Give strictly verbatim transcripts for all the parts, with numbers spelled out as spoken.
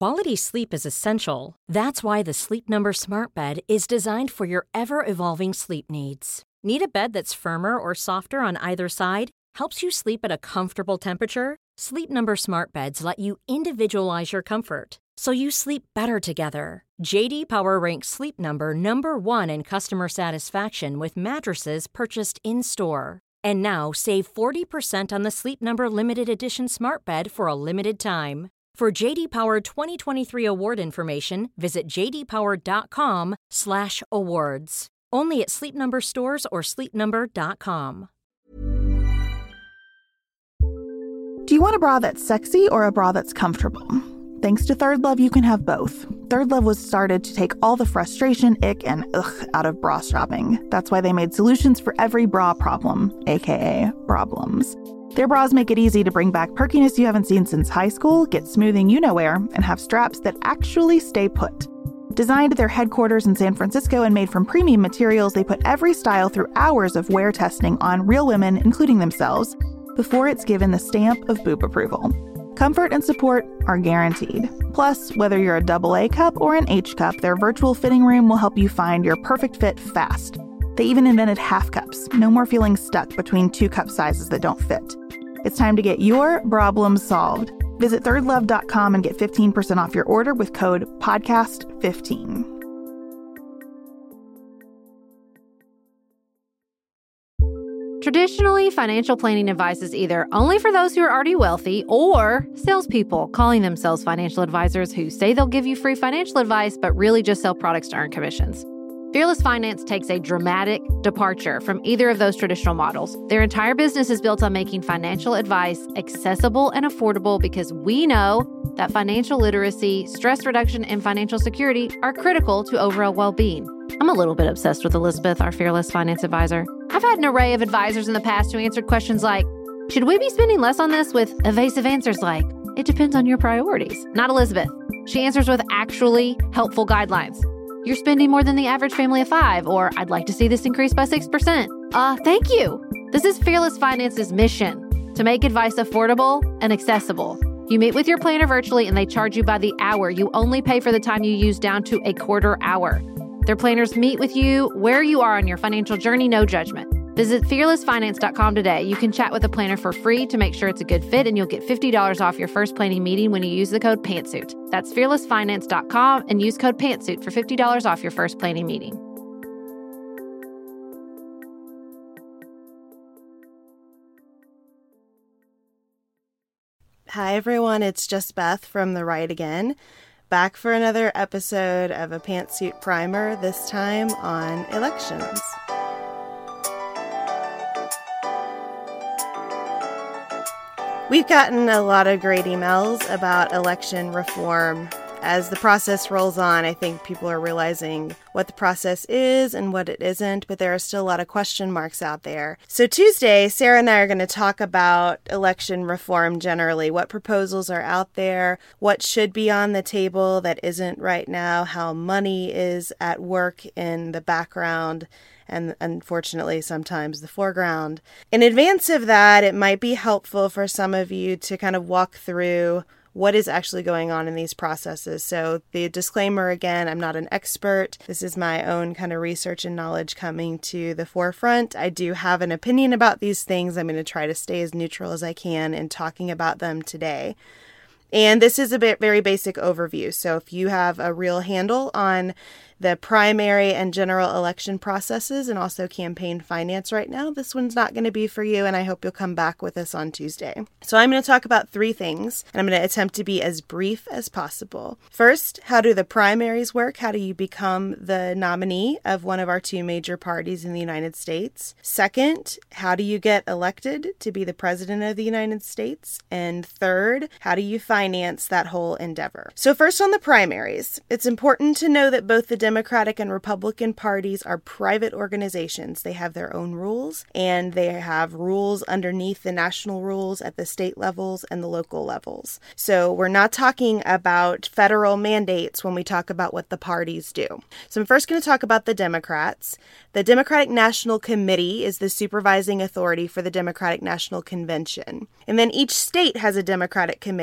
Quality sleep is essential. That's why the Sleep Number Smart Bed is designed for your ever-evolving sleep needs. Need a bed that's firmer or softer on either side? Helps you sleep at a comfortable temperature? Sleep Number Smart Beds let you individualize your comfort, so you sleep better together. J D Power ranks Sleep Number number one in customer satisfaction with mattresses purchased in-store. And now save forty percent on the Sleep Number Limited Edition Smart Bed for a limited time. For J D Power twenty twenty-three award information, visit j d power dot com slash awards. Only at Sleep Number stores or sleep number dot com. Do you want a bra that's sexy or a bra that's comfortable? Thanks to Third Love, you can have both. Third Love was started to take all the frustration, ick, and ugh out of bra shopping. That's why they made solutions for every bra problem, aka problems. Their bras make it easy to bring back perkiness you haven't seen since high school, get smoothing you-know-where, and have straps that actually stay put. Designed at their headquarters in San Francisco and made from premium materials, they put every style through hours of wear testing on real women, including themselves, before it's given the stamp of boob approval. Comfort and support are guaranteed. Plus, whether you're a double A cup or an H cup, their virtual fitting room will help you find your perfect fit fast. They even invented half cups. No more feeling stuck between two cup sizes that don't fit. It's time to get your problems solved. Visit third love dot com and get fifteen percent off your order with code podcast fifteen. Traditionally, financial planning advice is either only for those who are already wealthy or salespeople calling themselves financial advisors who say they'll give you free financial advice but really just sell products to earn commissions. Fearless Finance takes a dramatic departure from either of those traditional models. Their entire business is built on making financial advice accessible and affordable because we know that financial literacy, stress reduction, and financial security are critical to overall well-being. I'm a little bit obsessed with Elizabeth, our Fearless Finance advisor. I've had an array of advisors in the past who answered questions like, should we be spending less on this, with evasive answers like, it depends on your priorities. Not Elizabeth. She answers with actually helpful guidelines. You're spending more than the average family of five, or I'd like to see this increase by six percent. Uh, thank you. This is Fearless Finance's mission, to make advice affordable and accessible. You meet with your planner virtually and they charge you by the hour. You only pay for the time you use down to a quarter hour. Their planners meet with you where you are on your financial journey, no judgment. Visit fearless finance dot com today. You can chat with a planner for free to make sure it's a good fit, and you'll get fifty dollars off your first planning meeting when you use the code PANTSUIT. That's fearless finance dot com and use code PANTSUIT for fifty dollars off your first planning meeting. Hi, everyone. It's just Beth from The Right Again, back for another episode of a Pantsuit Primer, this time on elections. We've gotten a lot of great emails about election reform. As the process rolls on, I think people are realizing what the process is and what it isn't, but there are still a lot of question marks out there. So Tuesday, Sarah and I are going to talk about election reform generally, what proposals are out there, what should be on the table that isn't right now, how money is at work in the background, and unfortunately sometimes the foreground. In advance of that, it might be helpful for some of you to kind of walk through what is actually going on in these processes. So the disclaimer again, I'm not an expert. This is my own kind of research and knowledge coming to the forefront. I do have an opinion about these things. I'm going to try to stay as neutral as I can in talking about them today. And this is a bit very basic overview. So if you have a real handle on the primary and general election processes and also campaign finance right now, this one's not going to be for you, and I hope you'll come back with us on Tuesday. So I'm going to talk about three things, and I'm going to attempt to be as brief as possible. First, how do the primaries work? How do you become the nominee of one of our two major parties in the United States? Second, how do you get elected to be the president of the United States? And third, how do you finance that whole endeavor? So first on the primaries, it's important to know that both the Democratic and Republican parties are private organizations. They have their own rules, and they have rules underneath the national rules at the state levels and the local levels. So we're not talking about federal mandates when we talk about what the parties do. So I'm first going to talk about the Democrats. The Democratic National Committee is the supervising authority for the Democratic National Convention. And then each state has a Democratic committee, and there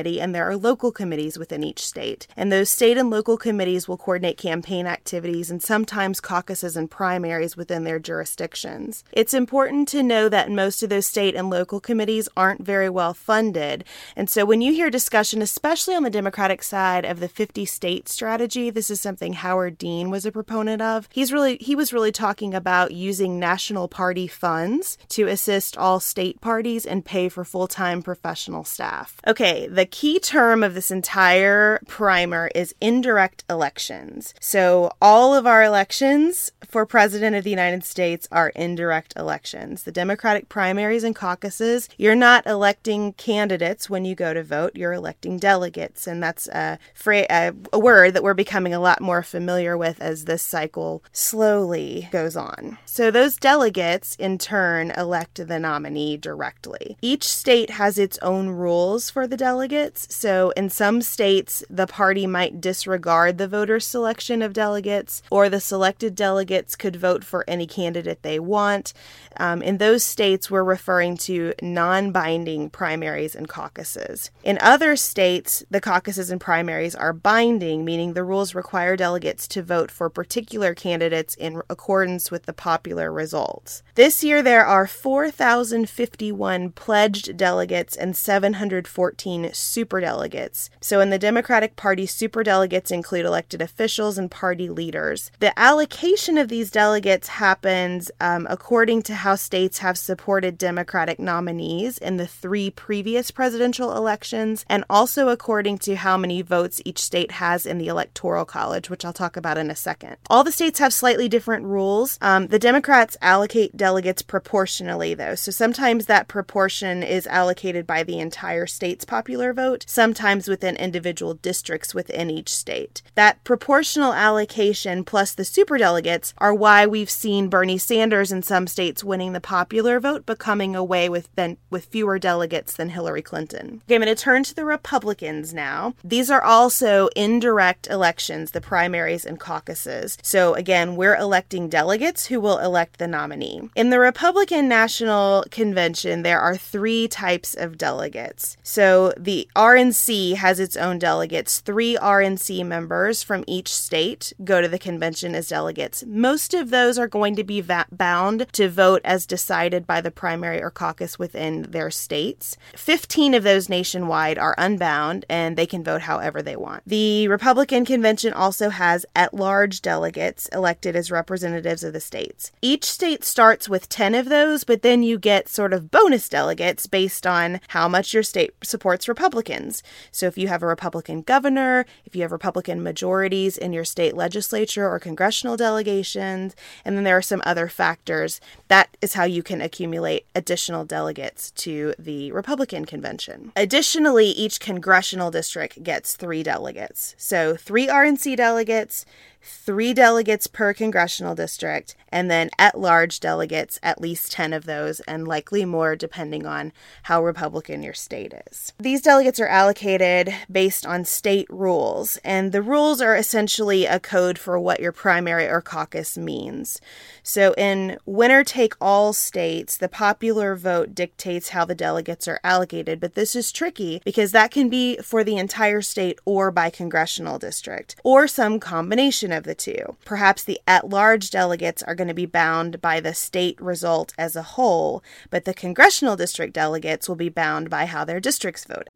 there are local committees within each state. And those state and local committees will coordinate campaign activities and sometimes caucuses and primaries within their jurisdictions. It's important to know that most of those state and local committees aren't very well funded. And so when you hear discussion, especially on the Democratic side of the fifty state strategy, this is something Howard Dean was a proponent of. He's really he was really talking about using national party funds to assist all state parties and pay for full-time professional staff. Okay, the key term of this entire primer is indirect elections. So all of our elections for President of the United States are indirect elections. The Democratic primaries and caucuses, you're not electing candidates when you go to vote, you're electing delegates. And that's a, fra- a, a word that we're becoming a lot more familiar with as this cycle slowly goes on. So those delegates, in turn, elect the nominee directly. Each state has its own rules for the delegates. So in some states, the party might disregard the voter selection of delegates, or the selected delegates could vote for any candidate they want. Um, in those states, we're referring to non-binding primaries and caucuses. In other states, the caucuses and primaries are binding, meaning the rules require delegates to vote for particular candidates in accordance with the popular results. This year, there are four thousand fifty-one pledged delegates and seven hundred fourteen superdelegates. So in the Democratic Party, superdelegates include elected officials and party leaders. The allocation of these delegates happens um, according to how states have supported Democratic nominees in the three previous presidential elections, and also according to how many votes each state has in the Electoral College, which I'll talk about in a second. All the states have slightly different rules. Um, the Democrats allocate delegates proportionally, though. So sometimes that proportion is allocated by the entire state's popular vote, sometimes within individual districts within each state. That proportional allocation plus the superdelegates are why we've seen Bernie Sanders in some states winning the popular vote, but coming away with, then, with fewer delegates than Hillary Clinton. Okay, I'm going to turn to the Republicans now. These are also indirect elections, the primaries and caucuses. So again, we're electing delegates who will elect the nominee. In the Republican National Convention, there are three types of delegates. So the R N C has its own delegates. Three R N C members from each state go to the convention as delegates. Most of those are going to be va- bound to vote as decided by the primary or caucus within their states. Fifteen of those nationwide are unbound, and they can vote however they want. The Republican convention also has at-large delegates elected as representatives of the states. Each state starts with ten of those, but then you get sort of bonus delegates based on how much your state supports Republicans. So if you have a Republican governor, if you have Republican majorities in your state legislature or congressional delegations, and then there are some other factors, that is how you can accumulate additional delegates to the Republican convention. Additionally, each congressional district gets three delegates. So three R N C delegates, three delegates per congressional district, and then at-large delegates, at least ten of those, and likely more depending on how Republican your state is. These delegates are allocated based on state rules, and the rules are essentially a code for what your primary or caucus means. So in winner-take-all states, the popular vote dictates how the delegates are allocated, but this is tricky because that can be for the entire state or by congressional district, or some combination of the two. Perhaps the at-large delegates are going to be bound by the state result as a whole, but the congressional district delegates will be bound by how their districts voted.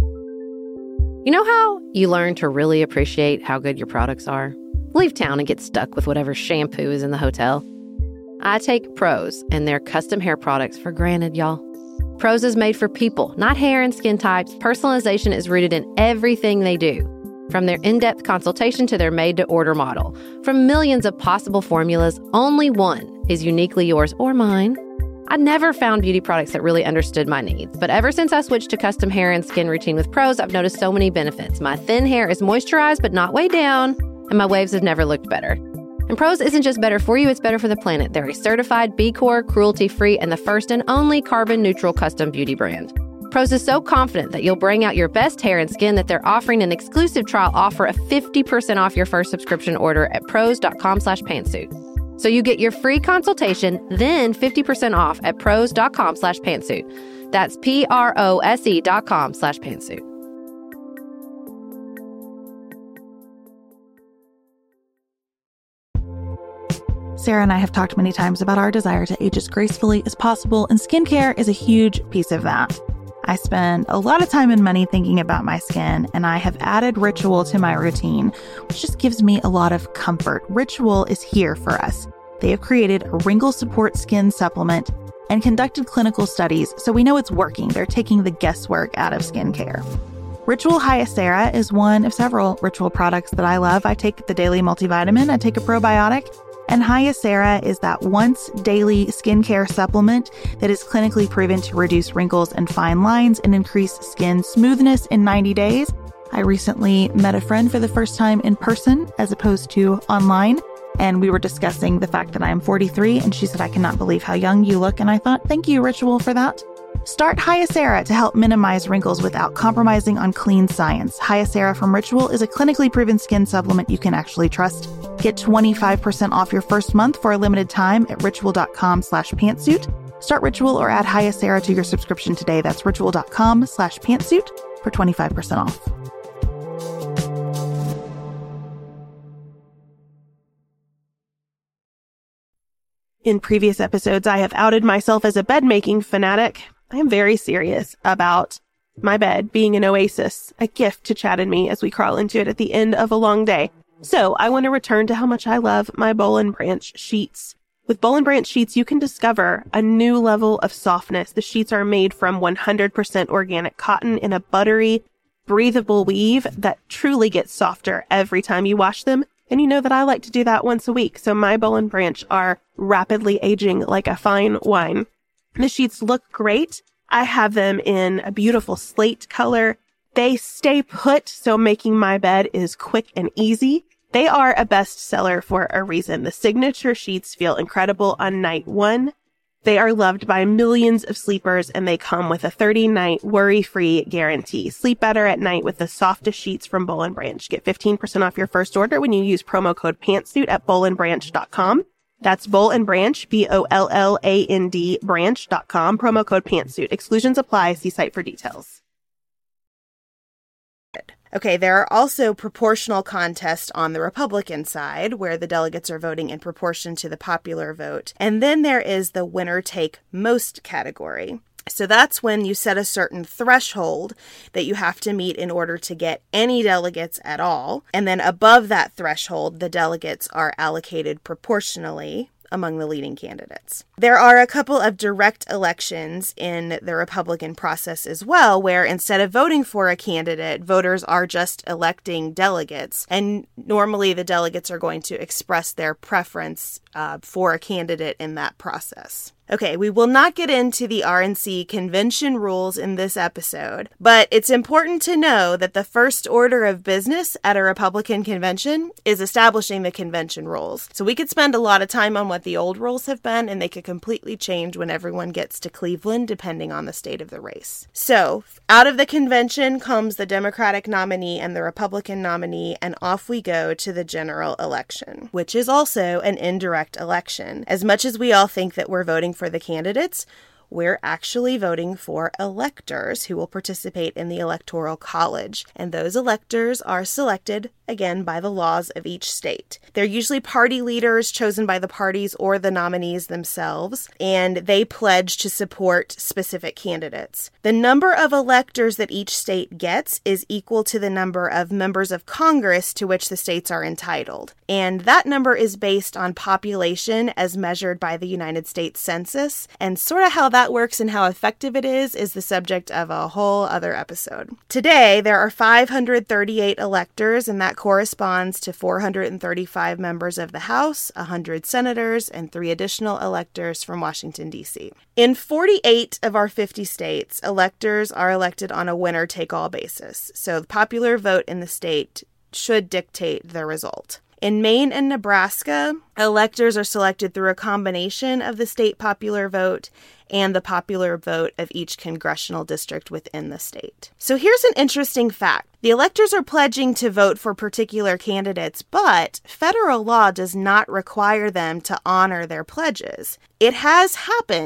You know how you learn to really appreciate how good your products are? Leave town and get stuck with whatever shampoo is in the hotel. I take Prose and their custom hair products for granted, y'all. Prose is made for people, not hair and skin types. Personalization is rooted in everything they do. From their in-depth consultation to their made-to-order model. From millions of possible formulas, only one is uniquely yours or mine. I never found beauty products that really understood my needs, but ever since I switched to custom hair and skin routine with Prose, I've noticed so many benefits. My thin hair is moisturized but not weighed down, and my waves have never looked better. And Prose isn't just better for you, it's better for the planet. They're a certified B Corp, cruelty-free, and the first and only carbon-neutral custom beauty brand. Prose is so confident that you'll bring out your best hair and skin that they're offering an exclusive trial offer of fifty percent off your first subscription order at prose.com slash pantsuit. So you get your free consultation, then fifty percent off at prose.com slash pantsuit. That's P-R-O-S-E dot com slash pantsuit. Sarah and I have talked many times about our desire to age as gracefully as possible, and skincare is a huge piece of that. I spend a lot of time and money thinking about my skin, and I have added Ritual to my routine, which just gives me a lot of comfort. Ritual is here for us. They have created a wrinkle support skin supplement and conducted clinical studies, so we know it's working. They're taking the guesswork out of skincare. Ritual Hyacera is one of several Ritual products that I love. I take the daily multivitamin, I take a probiotic, and Hyacera is that once daily skincare supplement that is clinically proven to reduce wrinkles and fine lines and increase skin smoothness in ninety days. I recently met a friend for the first time in person as opposed to online, and we were discussing the fact that I am forty-three, and she said, "I cannot believe how young you look." And I thought, thank you, Ritual, for that. Start Hyacera to help minimize wrinkles without compromising on clean science. Hyacera from Ritual is a clinically proven skin supplement you can actually trust. Get twenty-five percent off your first month for a limited time at ritual.com slash pantsuit. Start Ritual or add Hyacera to your subscription today. That's ritual.com slash pantsuit for twenty-five percent off. In previous episodes, I have outed myself as a bed-making fanatic. I am very serious about my bed being an oasis, a gift to Chad and me as we crawl into it at the end of a long day. So I want to return to how much I love my Boll and Branch sheets. With Boll and Branch sheets, you can discover a new level of softness. The sheets are made from one hundred percent organic cotton in a buttery, breathable weave that truly gets softer every time you wash them. And you know that I like to do that once a week. So my Boll and Branch are rapidly aging like a fine wine. The sheets look great. I have them in a beautiful slate color. They stay put, so making my bed is quick and easy. They are a bestseller for a reason. The signature sheets feel incredible on night one. They are loved by millions of sleepers, and they come with a thirty-night worry-free guarantee. Sleep better at night with the softest sheets from Boll and Branch. Get fifteen percent off your first order when you use promo code PANTSUIT at boll and branch dot com. That's Boll and Branch, B O L L A N D, branch dot com, promo code PANTSUIT. Exclusions apply. See site for details. Okay, there are also proportional contests on the Republican side, where the delegates are voting in proportion to the popular vote. And then there is the winner-take-most category. So that's when you set a certain threshold that you have to meet in order to get any delegates at all. And then above that threshold, the delegates are allocated proportionally among the leading candidates. There are a couple of direct elections in the Republican process as well, where instead of voting for a candidate, voters are just electing delegates. And normally the delegates are going to express their preference uh, for a candidate in that process. Okay, we will not get into the R N C convention rules in this episode, but it's important to know that the first order of business at a Republican convention is establishing the convention rules. So we could spend a lot of time on what the old rules have been, and they could completely change when everyone gets to Cleveland, depending on the state of the race. So out of the convention comes the Democratic nominee and the Republican nominee, and off we go to the general election, which is also an indirect election. As much as we all think that we're voting for the candidates, we're actually voting for electors who will participate in the Electoral College. And those electors are selected, again, by the laws of each state. They're usually party leaders chosen by the parties or the nominees themselves, and they pledge to support specific candidates. The number of electors that each state gets is equal to the number of members of Congress to which the states are entitled. And that number is based on population as measured by the United States Census, and sort of how that works and how effective it is is the subject of a whole other episode. Today, there are five hundred thirty-eight electors, and that corresponds to four hundred thirty-five members of the House, one hundred senators, and three additional electors from Washington, D C. In forty-eight of our fifty states, electors are elected on a winner-take-all basis. So the popular vote in the state should dictate the result. In Maine and Nebraska, electors are selected through a combination of the state popular vote and the popular vote of each congressional district within the state. So here's an interesting fact. The electors are pledging to vote for particular candidates, but federal law does not require them to honor their pledges. It has happened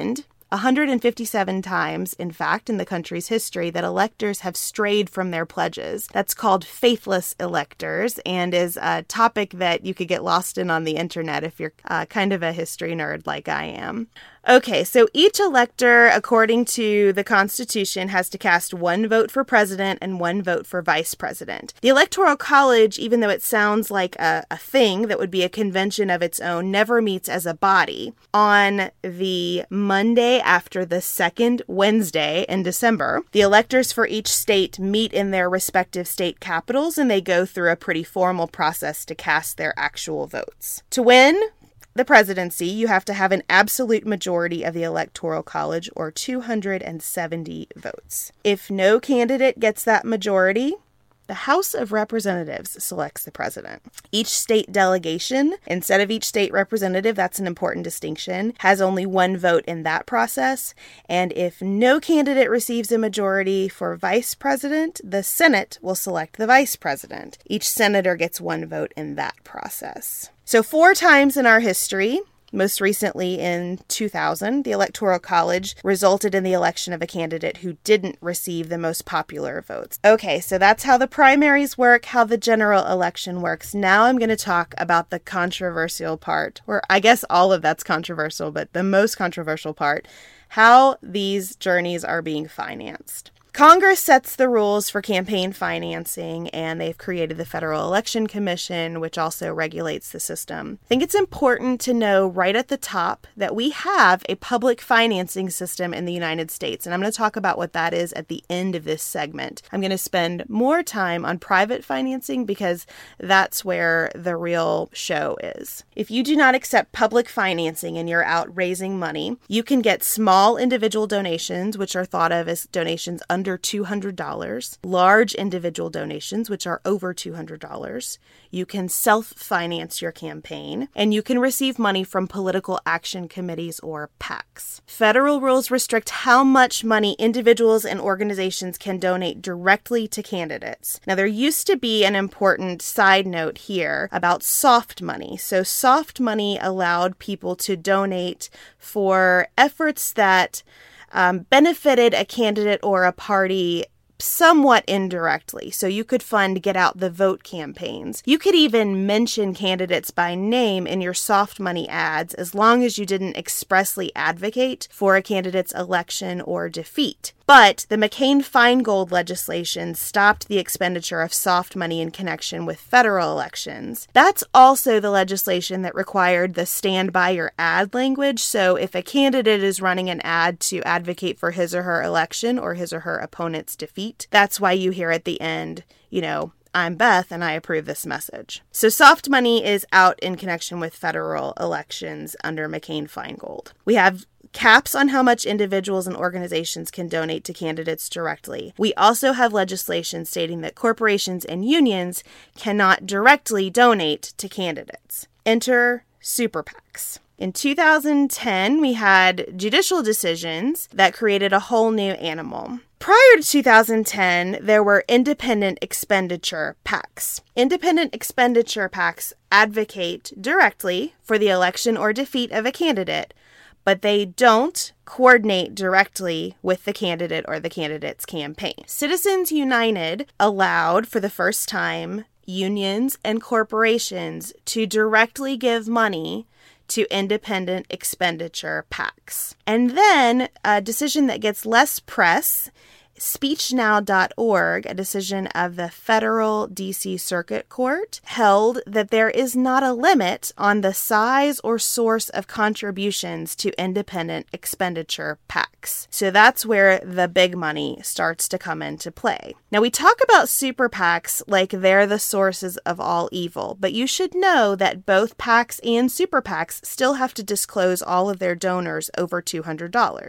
one hundred fifty-seven times, in fact, in the country's history that electors have strayed from their pledges. That's called faithless electors and is a topic that you could get lost in on the internet if you're uh, kind of a history nerd like I am. Okay, so each elector, according to the Constitution, has to cast one vote for president and one vote for vice president. The Electoral College, even though it sounds like a, a thing that would be a convention of its own, never meets as a body. On the Monday after the second Wednesday in December, the electors for each state meet in their respective state capitals, and they go through a pretty formal process to cast their actual votes. To win the presidency, you have to have an absolute majority of the Electoral College, or two hundred seventy votes. If no candidate gets that majority, the House of Representatives selects the president. Each state delegation, instead of each state representative, that's an important distinction, has only one vote in that process. And if no candidate receives a majority for vice president, the Senate will select the vice president. Each senator gets one vote in that process. So four times in our history, most recently in two thousand, the Electoral College resulted in the election of a candidate who didn't receive the most popular votes. Okay, so that's how the primaries work, how the general election works. Now I'm going to talk about the controversial part, or I guess all of that's controversial, but the most controversial part, how these journeys are being financed. Congress sets the rules for campaign financing, and they've created the Federal Election Commission, which also regulates the system. I think it's important to know right at the top that we have a public financing system in the United States, and I'm going to talk about what that is at the end of this segment. I'm going to spend more time on private financing because that's where the real show is. If you do not accept public financing and you're out raising money, you can get small individual donations, which are thought of as donations under two hundred dollars, large individual donations, which are over two hundred dollars. You can self-finance your campaign, and you can receive money from political action committees or PACs. Federal rules restrict how much money individuals and organizations can donate directly to candidates. Now, there used to be an important side note here about soft money. So soft money allowed people to donate for efforts that Um, benefited a candidate or a party somewhat indirectly. So you could fund Get Out the Vote campaigns. You could even mention candidates by name in your soft money ads as long as you didn't expressly advocate for a candidate's election or defeat. But the McCain-Feingold legislation stopped the expenditure of soft money in connection with federal elections. That's also the legislation that required the stand by your ad language. So if a candidate is running an ad to advocate for his or her election or his or her opponent's defeat, that's why you hear at the end, you know, I'm Beth and I approve this message. So soft money is out in connection with federal elections under McCain-Feingold. We have caps on how much individuals and organizations can donate to candidates directly. We also have legislation stating that corporations and unions cannot directly donate to candidates. Enter super PACs. In two thousand ten, we had judicial decisions that created a whole new animal. Prior to two thousand ten, there were independent expenditure PACs. Independent expenditure PACs advocate directly for the election or defeat of a candidate, but they don't coordinate directly with the candidate or the candidate's campaign. Citizens United allowed, for the first time, unions and corporations to directly give money to independent expenditure PACs. And then a decision that gets less press, speech now dot org, a decision of the Federal D C Circuit Court, held that there is not a limit on the size or source of contributions to independent expenditure PACs. So that's where the big money starts to come into play. Now, we talk about super PACs like they're the sources of all evil, but you should know that both PACs and super PACs still have to disclose all of their donors over two hundred dollars.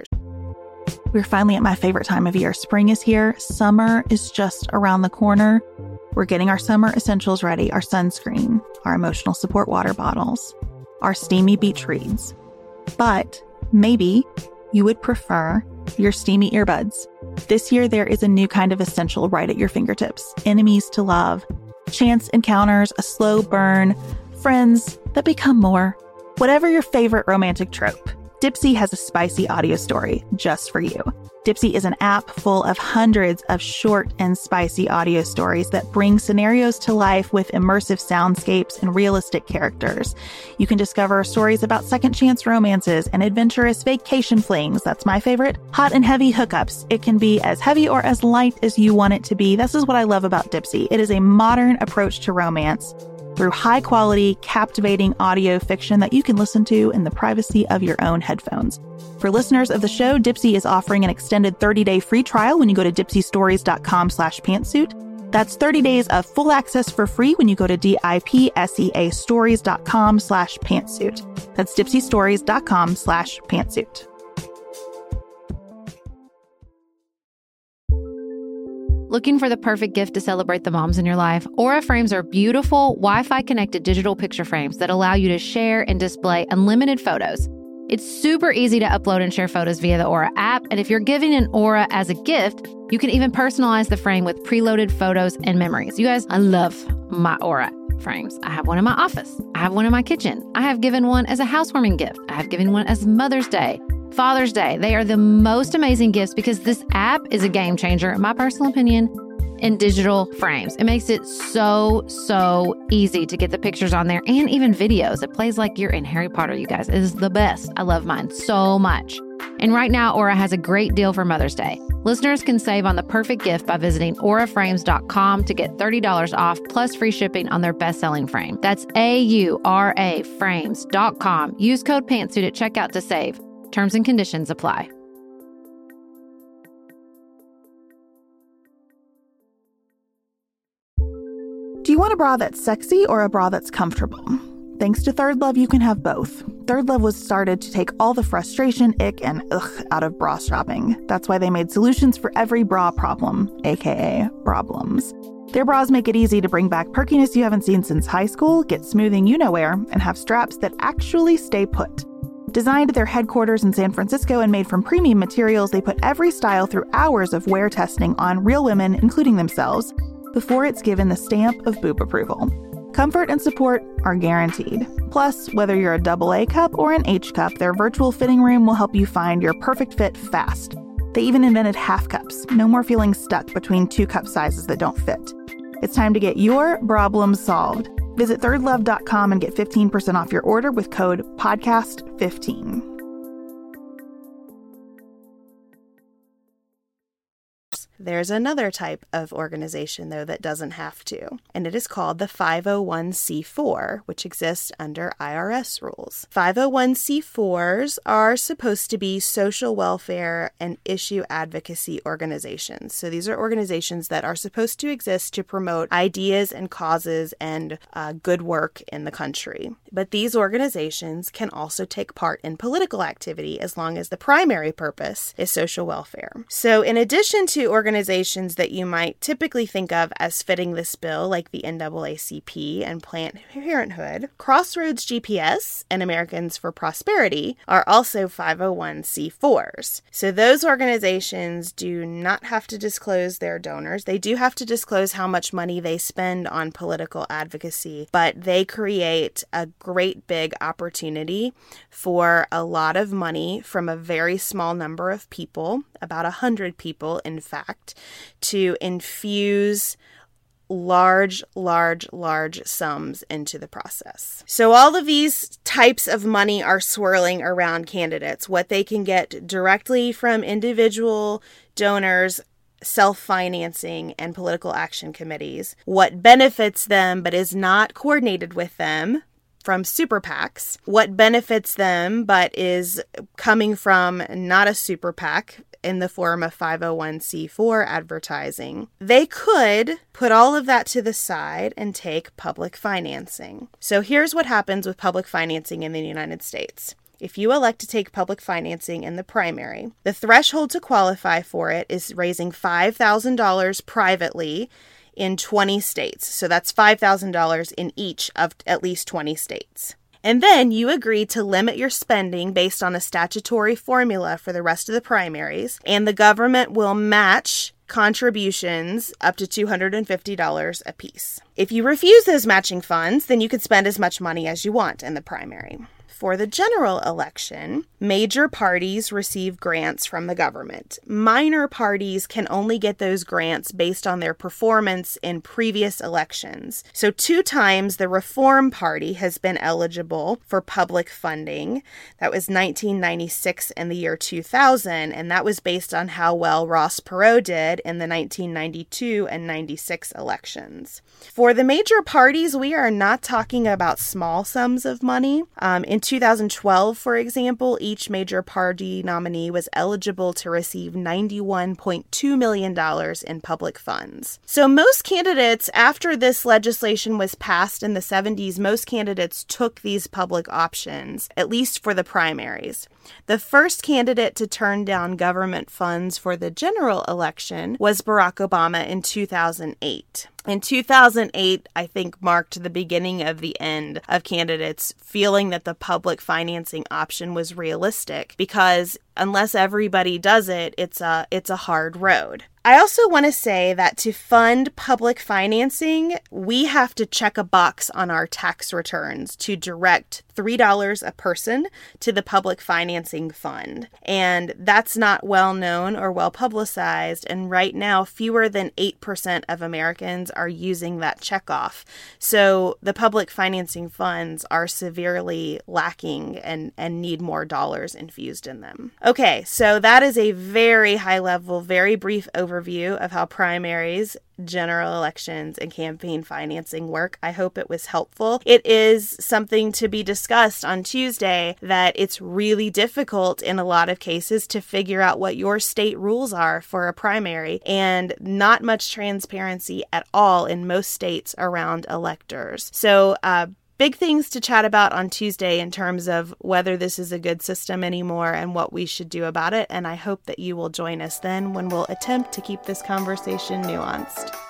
We're finally at my favorite time of year. Spring is here. Summer is just around the corner. We're getting our summer essentials ready, our sunscreen, our emotional support water bottles, our steamy beach reads. But maybe you would prefer your steamy earbuds. This year, there is a new kind of essential right at your fingertips. Enemies to love, chance encounters, a slow burn, friends that become more. Whatever your favorite romantic trope, Dipsea has a spicy audio story just for you. Dipsea is an app full of hundreds of short and spicy audio stories that bring scenarios to life with immersive soundscapes and realistic characters. You can discover stories about second chance romances and adventurous vacation flings. That's my favorite. Hot and heavy hookups. It can be as heavy or as light as you want it to be. This is what I love about Dipsea. It is a modern approach to romance through high-quality, captivating audio fiction that you can listen to in the privacy of your own headphones. For listeners of the show, Dipsea is offering an extended thirty-day free trial when you go to dipseastories.com slash pantsuit. That's thirty days of full access for free when you go to D-I-P-S-E-A stories.com slash pantsuit. That's dipseastories.com slash pantsuit. Looking for the perfect gift to celebrate the moms in your life? Aura frames are beautiful, Wi-Fi connected digital picture frames that allow you to share and display unlimited photos. It's super easy to upload and share photos via the Aura app, and if you're giving an Aura as a gift, you can even personalize the frame with preloaded photos and memories. You guys, I love my Aura frames. I have one in my office. I have one in my kitchen. I have given one as a housewarming gift. I have given one as Mother's Day, Father's Day. They are the most amazing gifts because this app is a game changer, in my personal opinion, in digital frames. It makes it so, so easy to get the pictures on there and even videos. It plays like you're in Harry Potter, you guys. It is the best. I love mine so much. And right now, Aura has a great deal for Mother's Day. Listeners can save on the perfect gift by visiting aura frames dot com to get thirty dollars off plus free shipping on their best-selling frame. That's A U R A frames dot com. Use code PANTSUIT at checkout to save. Terms and conditions apply. Do you want a bra that's sexy or a bra that's comfortable? Thanks to Third Love, you can have both. Third Love was started to take all the frustration, ick, and ugh out of bra shopping. That's why they made solutions for every bra problem, aka problems. Their bras make it easy to bring back perkiness you haven't seen since high school, get smoothing you-know-where, and have straps that actually stay put. Designed at their headquarters in San Francisco and made from premium materials, they put every style through hours of wear testing on real women, including themselves, before it's given the stamp of boob approval. Comfort and support are guaranteed. Plus, whether you're a double A cup or an H cup, their virtual fitting room will help you find your perfect fit fast. They even invented half cups. No more feeling stuck between two cup sizes that don't fit. It's time to get your problems solved. Visit third love dot com and get fifteen percent off your order with code podcast fifteen. There's another type of organization, though, that doesn't have to, and it is called the five oh one c four, which exists under I R S rules. five oh one c fours are supposed to be social welfare and issue advocacy organizations. So these are organizations that are supposed to exist to promote ideas and causes and uh, good work in the country. But these organizations can also take part in political activity as long as the primary purpose is social welfare. So in addition to organizations Organizations that you might typically think of as fitting this bill, like the N double A C P and Planned Parenthood, Crossroads G P S and Americans for Prosperity are also five oh one c fours. So those organizations do not have to disclose their donors. They do have to disclose how much money they spend on political advocacy, but they create a great big opportunity for a lot of money from a very small number of people, about one hundred people, in fact, to infuse large, large, large sums into the process. So all of these types of money are swirling around candidates, what they can get directly from individual donors, self-financing, and political action committees, what benefits them but is not coordinated with them from super PACs, what benefits them but is coming from not a super PAC in the form of five oh one c four advertising. They could put all of that to the side and take public financing. So here's what happens with public financing in the United States. If you elect to take public financing in the primary, the threshold to qualify for it is raising five thousand dollars privately in twenty states. So that's five thousand dollars in each of at least twenty states. And then you agree to limit your spending based on a statutory formula for the rest of the primaries, and the government will match contributions up to two hundred fifty dollars apiece. If you refuse those matching funds, then you can spend as much money as you want in the primary. For the general election, major parties receive grants from the government. Minor parties can only get those grants based on their performance in previous elections. So two times the Reform Party has been eligible for public funding. That was nineteen ninety-six and the year two thousand, and that was based on how well Ross Perot did in the nineteen ninety-two and ninety-six elections. For the major parties, we are not talking about small sums of money. Um, in two thousand twelve, for example, each major party nominee was eligible to receive ninety-one point two million dollars in public funds. So most candidates, after this legislation was passed in the seventies, most candidates took these public options, at least for the primaries. The first candidate to turn down government funds for the general election was Barack Obama in two thousand eight. In two thousand eight, I think, marked the beginning of the end of candidates feeling that the public financing option was realistic, because unless everybody does it, it's a it's a hard road. I also want to say that to fund public financing, we have to check a box on our tax returns to direct three dollars a person to the public financing fund. And that's not well known or well publicized. And right now, fewer than eight percent of Americans are using that checkoff. So the public financing funds are severely lacking and, and need more dollars infused in them. Okay, so that is a very high level, very brief overview of how primaries, general elections, and campaign financing work. I hope it was helpful. It is something to be discussed on Tuesday, that it's really difficult in a lot of cases to figure out what your state rules are for a primary, and not much transparency at all in most states around electors. So, uh, Big things to chat about on Tuesday in terms of whether this is a good system anymore and what we should do about it. And I hope that you will join us then when we'll attempt to keep this conversation nuanced.